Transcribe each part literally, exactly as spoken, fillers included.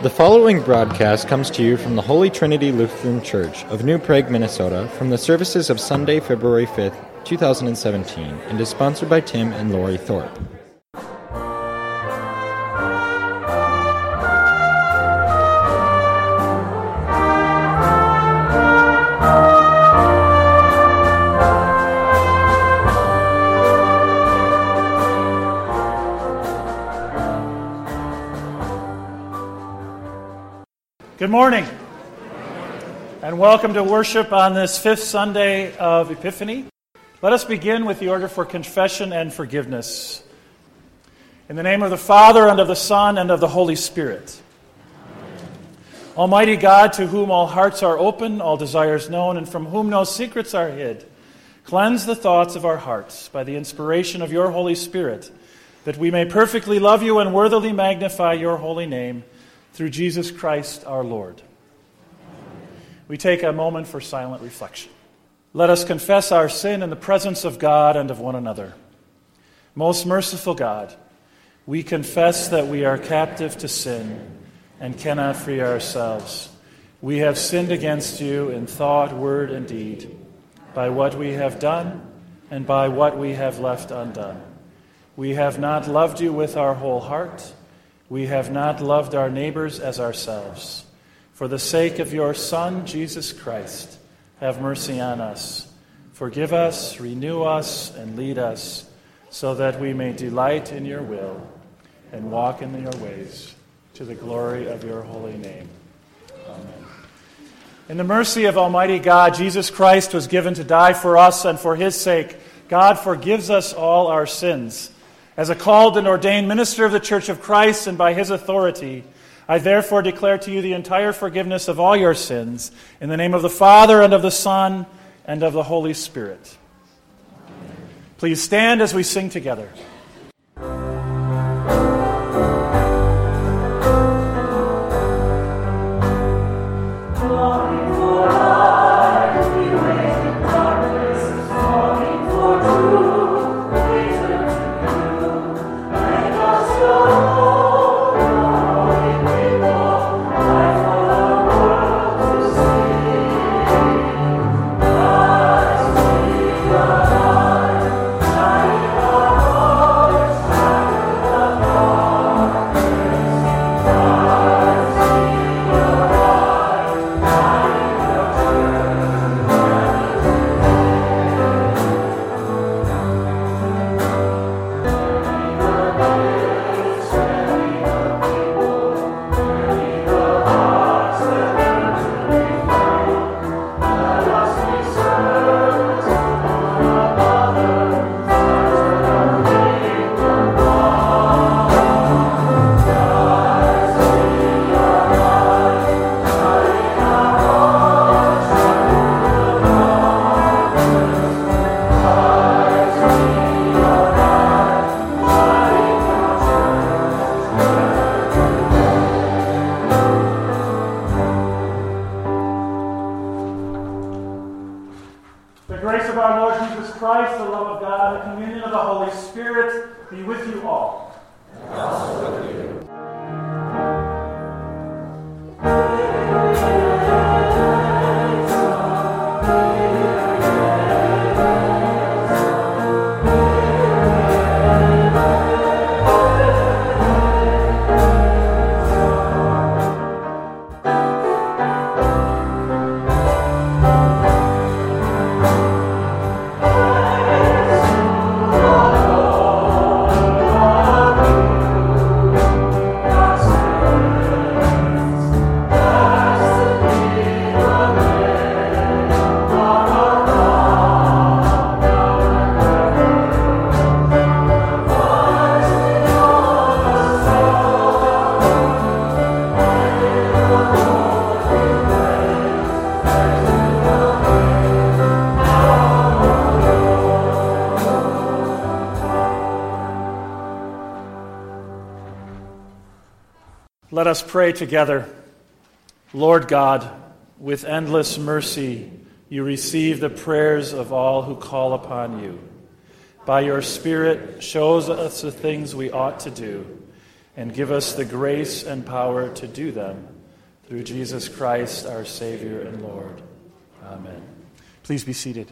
The following broadcast comes to you from the Holy Trinity Lutheran Church of New Prague, Minnesota, from the services of Sunday, February fifth, twenty seventeen, and is sponsored by Tim and Lori Thorpe. Good morning, and welcome to worship on this fifth Sunday of Epiphany. Let us begin with the order for confession and forgiveness. In the name of the Father, and of the Son, and of the Holy Spirit. Amen. Almighty God, to whom all hearts are open, all desires known, and from whom no secrets are hid, cleanse the thoughts of our hearts by the inspiration of your Holy Spirit, that we may perfectly love you and worthily magnify your holy name, through Jesus Christ our Lord. We take a moment for silent reflection. Let us confess our sin in the presence of God and of one another. Most merciful God, we confess that we are captive to sin and cannot free ourselves. We have sinned against you in thought, word, and deed, by what we have done and by what we have left undone. We have not loved you with our whole heart. We have not loved our neighbors as ourselves. For the sake of your Son, Jesus Christ, have mercy on us. Forgive us, renew us, and lead us, so that we may delight in your will and walk in your ways, to the glory of your holy name. Amen. In the mercy of Almighty God, Jesus Christ was given to die for us, and for his sake, God forgives us all our sins. As a called and ordained minister of the Church of Christ, and by his authority, I therefore declare to you the entire forgiveness of all your sins, in the name of the Father, and of the Son, and of the Holy Spirit. Please stand as we sing together. Let us pray together. Lord God, with endless mercy, you receive the prayers of all who call upon you. By your Spirit, shows us the things we ought to do, and give us the grace and power to do them. Through Jesus Christ, our Savior and Lord. Amen. Please be seated.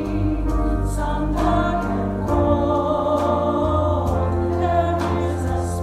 Some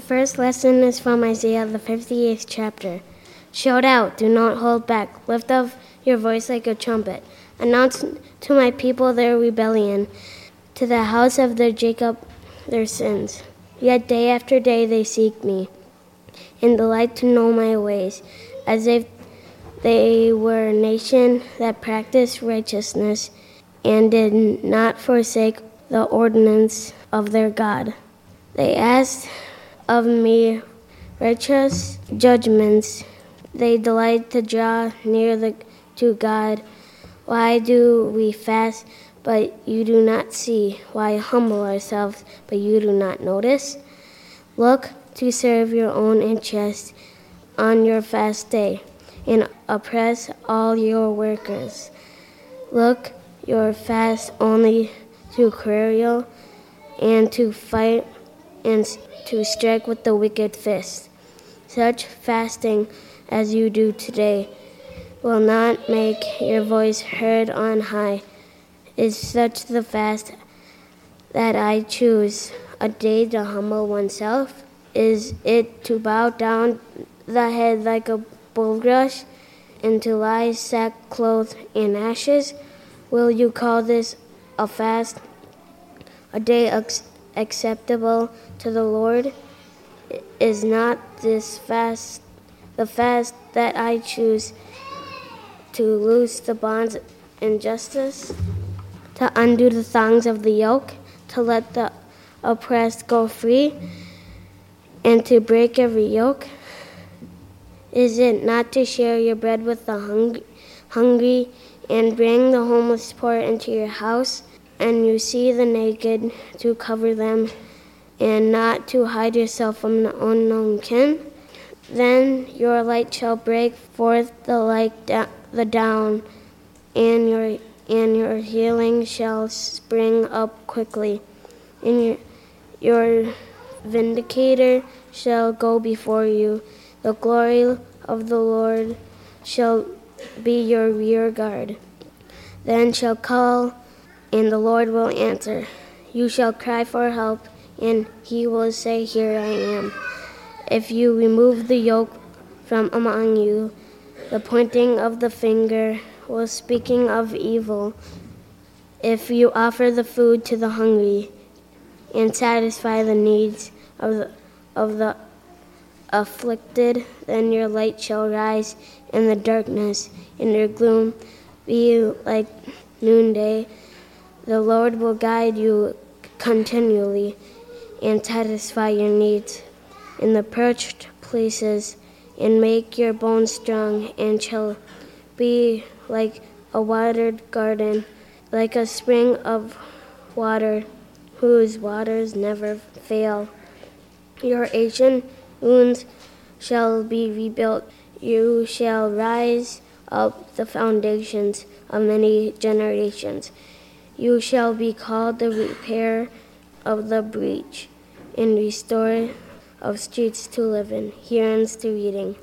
first lesson is from Isaiah, the fifty-eighth chapter. Shout out, do not hold back. Lift up your voice like a trumpet. Announce to my people their rebellion, to the house of their Jacob their sins. Yet day after day they seek me, and delight to know my ways, as if they were a nation that practiced righteousness and did not forsake the ordinance of their God. They asked of me righteous judgments. They delight to draw near the, to God. Why do we fast, but you do not see? Why humble ourselves, but you do not notice? Look to serve your own interests on your fast day, and oppress all your workers. Look your fast only to quarrel, and to fight, and to strike with the wicked fist. Such fasting as you do today will not make your voice heard on high. Is such the fast that I choose, a day to humble oneself? Is it to bow down the head like a bulrush, and to lie sackcloth in ashes? Will you call this a fast, a day ac- acceptable to the Lord? Is not this fast the fast that I choose, to loose the bonds of injustice, to undo the thongs of the yoke, to let the oppressed go free, and to break every yoke? Is it not to share your bread with the hung- hungry, and bring the homeless poor into your house, and you see the naked, to cover them, and not to hide yourself from the unknown kin? Then your light shall break forth the like da- the down, and your and your healing shall spring up quickly, and your your vindicator shall go before you. The glory of the Lord shall be your rear guard. Then shall call, and the Lord will answer. You shall cry for help, and he will say, Here I am. If you remove the yoke from among you, the pointing of the finger was speaking of evil. If you offer the food to the hungry, and satisfy the needs of the, of the afflicted, then your light shall rise in the darkness, and your gloom be like noonday. The Lord will guide you continually and satisfy your needs in the perched places, and make your bones strong, and shall be like a watered garden, like a spring of water whose waters never fail. Your ancient wounds shall be rebuilt. You shall rise up the foundations of many generations. You shall be called the repair of the breach, and restore of streets to live in. Here ends the reading.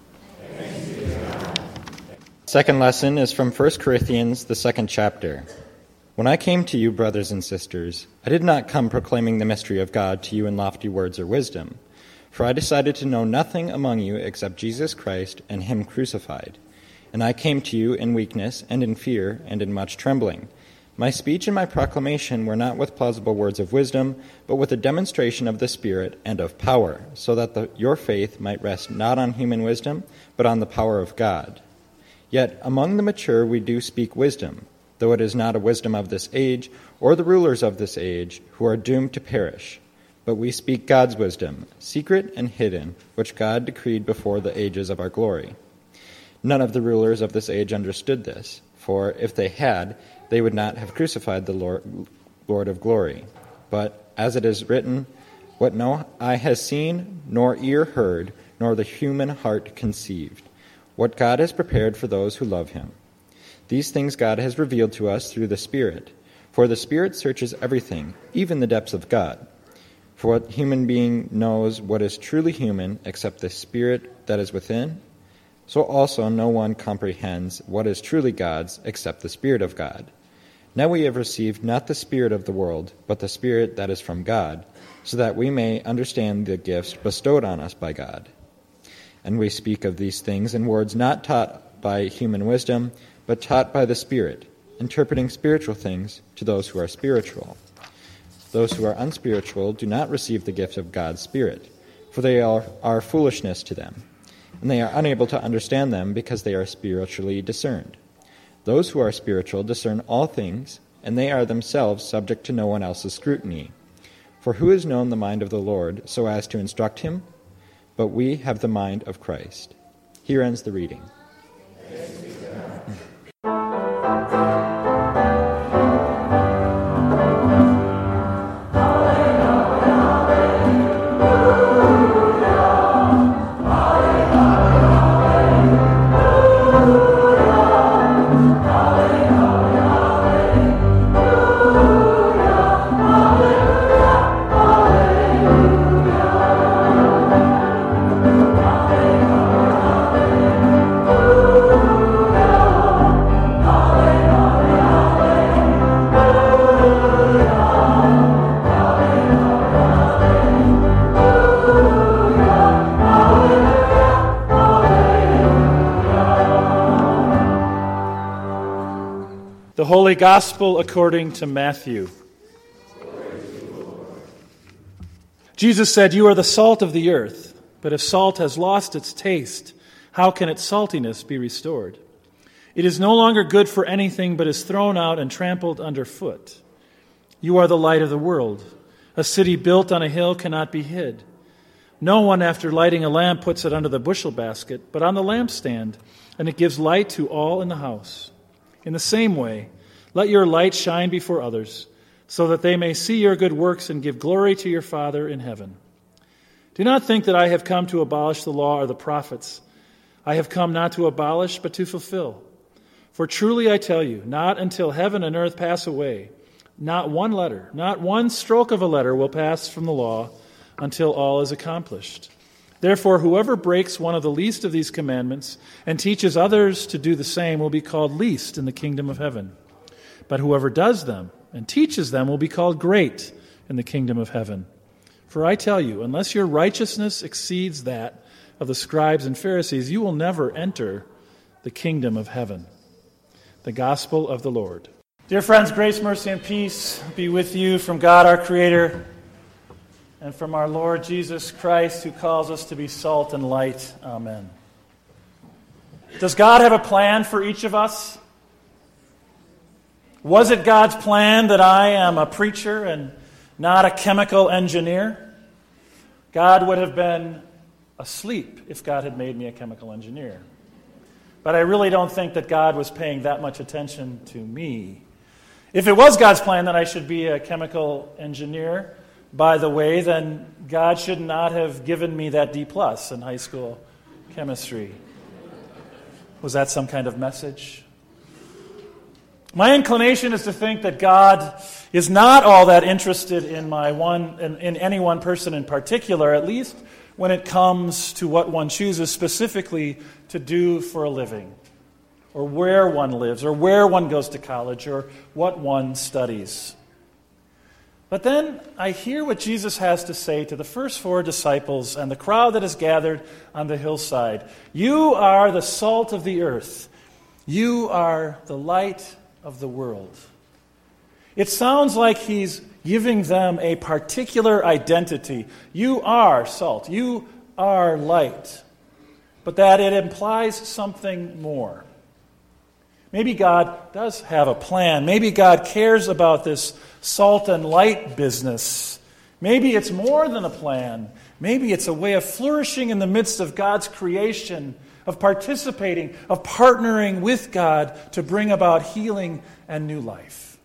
Second lesson is from First Corinthians, the second chapter. When I came to you, brothers and sisters, I did not come proclaiming the mystery of God to you in lofty words or wisdom, for I decided to know nothing among you except Jesus Christ and him crucified. And I came to you in weakness and in fear and in much trembling. My speech and my proclamation were not with plausible words of wisdom, but with a demonstration of the Spirit and of power, so that the, your faith might rest not on human wisdom, but on the power of God. Yet among the mature we do speak wisdom, though it is not a wisdom of this age, or the rulers of this age, who are doomed to perish. But we speak God's wisdom, secret and hidden, which God decreed before the ages of our glory. None of the rulers of this age understood this, for if they had, they would not have crucified the Lord, Lord of glory. But, as it is written, what no eye has seen, nor ear heard, nor the human heart conceived, what God has prepared for those who love him. These things God has revealed to us through the Spirit, for the Spirit searches everything, even the depths of God. For what human being knows what is truly human except the Spirit that is within? So also no one comprehends what is truly God's except the Spirit of God. Now we have received not the spirit of the world, but the Spirit that is from God, so that we may understand the gifts bestowed on us by God. And we speak of these things in words not taught by human wisdom, but taught by the Spirit, interpreting spiritual things to those who are spiritual. Those who are unspiritual do not receive the gift of God's Spirit, for they are, are foolishness to them, and they are unable to understand them because they are spiritually discerned. Those who are spiritual discern all things, and they are themselves subject to no one else's scrutiny. For who has known the mind of the Lord so as to instruct him? But we have the mind of Christ. Here ends the reading. The Holy Gospel according to Matthew. Jesus said, "You are the salt of the earth, but if salt has lost its taste, how can its saltiness be restored? It is no longer good for anything, but is thrown out and trampled underfoot. You are the light of the world. A city built on a hill cannot be hid. No one, after lighting a lamp, puts it under the bushel basket, but on the lampstand, and it gives light to all in the house. In the same way, let your light shine before others, so that they may see your good works and give glory to your Father in heaven. Do not think that I have come to abolish the law or the prophets. I have come not to abolish, but to fulfill. For truly I tell you, not until heaven and earth pass away, not one letter, not one stroke of a letter will pass from the law until all is accomplished. Therefore, whoever breaks one of the least of these commandments and teaches others to do the same will be called least in the kingdom of heaven. But whoever does them and teaches them will be called great in the kingdom of heaven. For I tell you, unless your righteousness exceeds that of the scribes and Pharisees, you will never enter the kingdom of heaven." The Gospel of the Lord. Dear friends, grace, mercy, and peace be with you from God our Creator and from our Lord Jesus Christ, who calls us to be salt and light. Amen. Does God have a plan for each of us? Was it God's plan that I am a preacher and not a chemical engineer? God would have been asleep if God had made me a chemical engineer. But I really don't think that God was paying that much attention to me. If it was God's plan that I should be a chemical engineer, by the way, then God should not have given me that D plus in high school chemistry. Was that some kind of message? My inclination is to think that God is not all that interested in my one in, in any one person in particular, at least when it comes to what one chooses specifically to do for a living, or where one lives, or where one goes to college, or what one studies. But then I hear what Jesus has to say to the first four disciples and the crowd that is gathered on the hillside. You are the salt of the earth. You are the light of the world. It sounds like he's giving them a particular identity. You are salt. You are light. But that it implies something more. Maybe God does have a plan. Maybe God cares about this salt and light business. Maybe it's more than a plan. Maybe it's a way of flourishing in the midst of God's creation, of participating, of partnering with God to bring about healing and new life.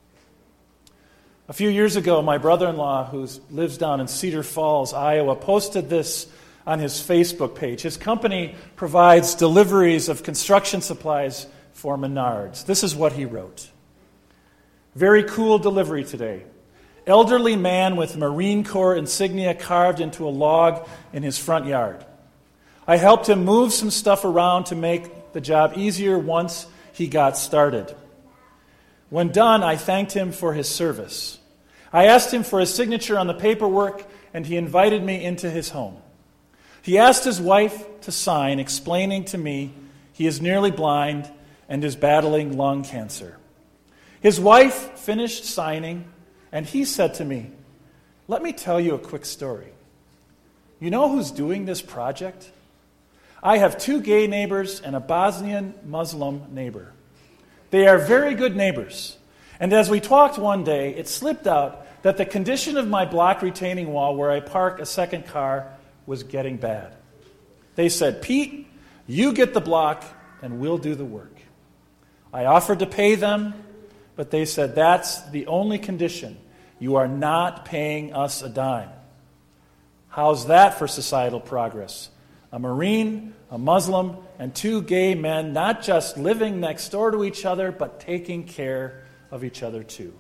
A few years ago, my brother-in-law, who lives down in Cedar Falls, Iowa, posted this on his Facebook page. His company provides deliveries of construction supplies for Menards. This is what he wrote. Very cool delivery today. Elderly man with Marine Corps insignia carved into a log in his front yard. I helped him move some stuff around to make the job easier once he got started. When done, I thanked him for his service. I asked him for his signature on the paperwork, and he invited me into his home. He asked his wife to sign, explaining to me he is nearly blind and is battling lung cancer. His wife finished signing, and he said to me, "Let me tell you a quick story. You know who's doing this project? I have two gay neighbors and a Bosnian Muslim neighbor. They are very good neighbors. And as we talked one day, it slipped out that the condition of my block retaining wall where I park a second car was getting bad. They said, 'Pete, you get the block and we'll do the work.' I offered to pay them, but they said, 'That's the only condition. You are not paying us a dime.' How's that for societal progress? A Marine, a Muslim, and two gay men not just living next door to each other, but taking care of each other too."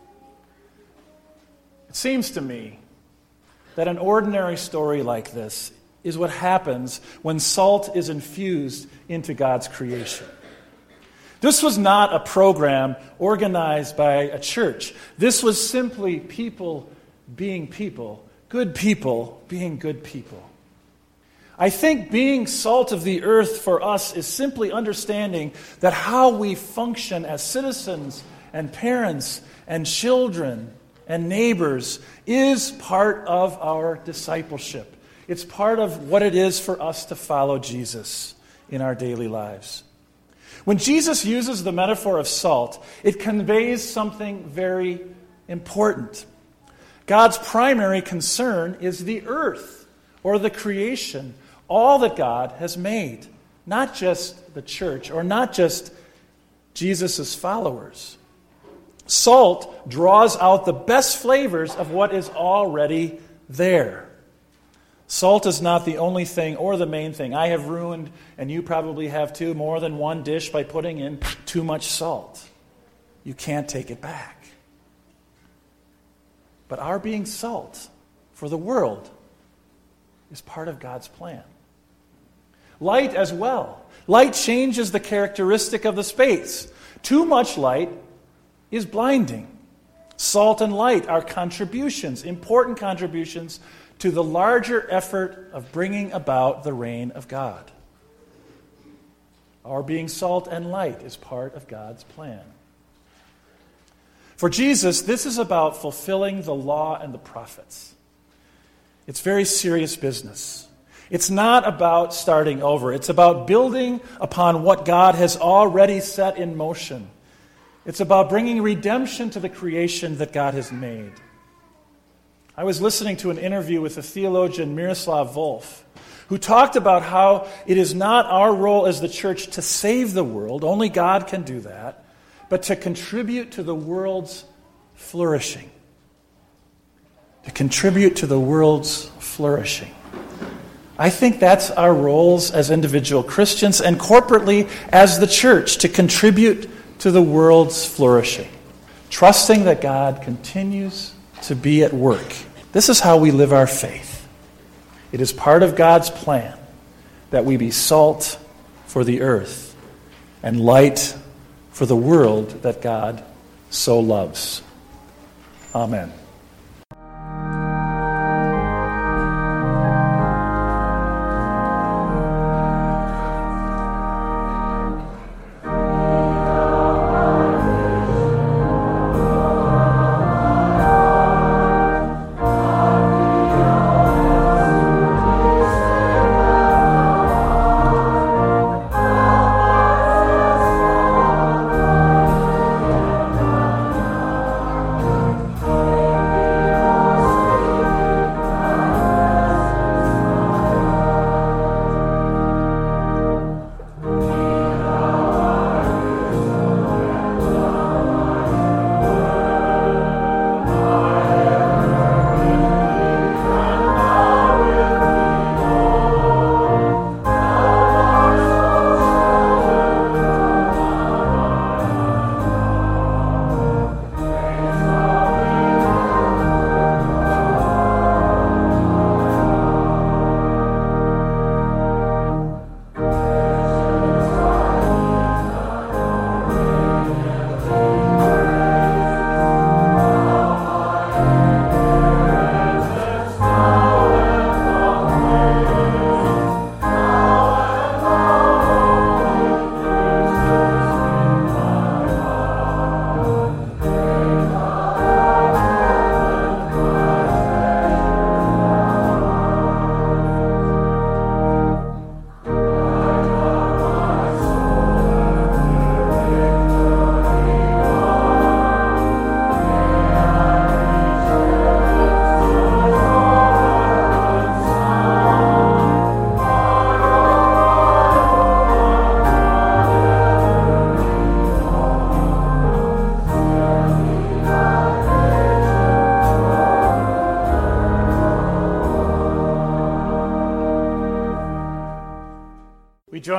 It seems to me that an ordinary story like this is what happens when salt is infused into God's creation. This was not a program organized by a church. This was simply people being people, good people being good people. I think being salt of the earth for us is simply understanding that how we function as citizens and parents and children and neighbors is part of our discipleship. It's part of what it is for us to follow Jesus in our daily lives. When Jesus uses the metaphor of salt, it conveys something very important. God's primary concern is the earth, or the creation, all that God has made, not just the church, or not just Jesus' followers. Salt draws out the best flavors of what is already there. Salt is not the only thing or the main thing. I have ruined, and you probably have too, more than one dish by putting in too much salt. You can't take it back. But our being salt for the world is part of God's plan. Light as well. Light changes the characteristic of the space. Too much light is blinding. Salt and light are contributions, important contributions to the larger effort of bringing about the reign of God. Our being salt and light is part of God's plan. For Jesus, this is about fulfilling the law and the prophets. It's very serious business. It's not about starting over. It's about building upon what God has already set in motion. It's about bringing redemption to the creation that God has made. I was listening to an interview with the theologian Miroslav Volf, who talked about how it is not our role as the church to save the world, only God can do that, but to contribute to the world's flourishing. To contribute to the world's flourishing. I think that's our roles as individual Christians and corporately as the church, to contribute to the world's flourishing, trusting that God continues to be at work. This is how we live our faith. It is part of God's plan that we be salt for the earth and light for the world that God so loves. Amen.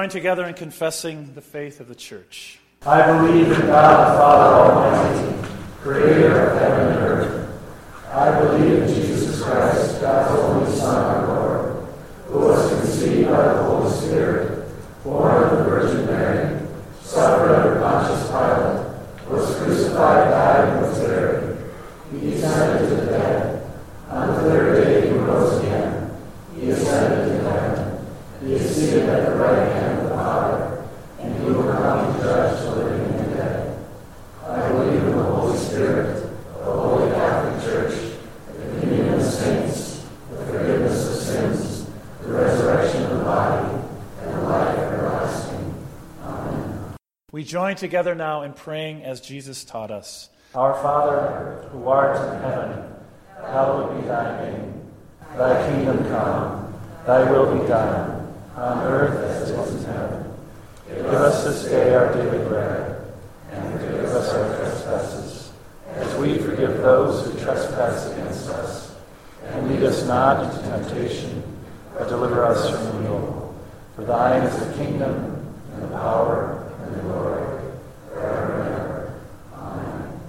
join together in confessing the faith of the church. I believe in God the Father Almighty, creator of heaven and earth. I believe in Jesus Christ, God's only Son, our Lord, who was conceived by the Holy Spirit, born of the Virgin Mary, suffered under Pontius Pilate, was crucified, died, and was buried. He descended to the dead. On the third day he rose again. He ascended to heaven. He is seated at the right hand of the Father, and he will come to judge the living and the dead. I believe in the Holy Spirit, the Holy Catholic Church, the communion of saints, the forgiveness of sins, the resurrection of the body, and the life everlasting. Amen. We join together now in praying as Jesus taught us. Our Father, who art in heaven, hallowed be thy name. Thy kingdom come, thy will be done, on earth as it is in heaven. Give us this day our daily bread, and forgive us our trespasses, as we forgive those who trespass against us. And lead us not into temptation, but deliver us from evil. For thine is the kingdom, and the power, and the glory, forever and ever. Amen.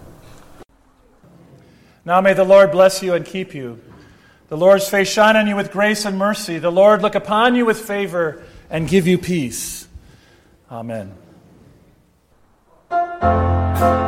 Now may the Lord bless you and keep you. The Lord's face shine on you with grace and mercy. The Lord look upon you with favor and give you peace. Amen.